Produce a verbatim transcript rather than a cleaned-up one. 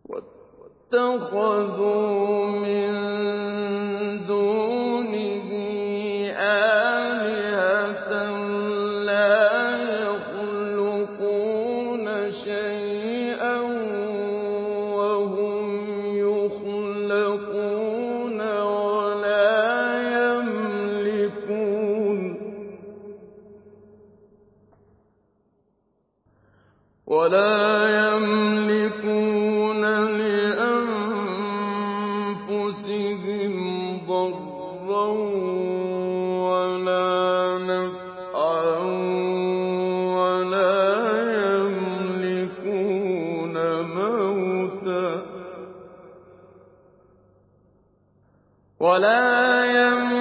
وَاتَّخَذُوا مِن دُونِهِ آلِهَةً لَّا يَخْلُقُونَ شَيْئًا وَهُمْ يُخْلَقُونَ وَلَا يَمْلِكُونَ لِأَنفُسِهِمْ ضَرًّا وَلَا نَفْعًا وَلَا يَمْلِكُونَ مَوْتًا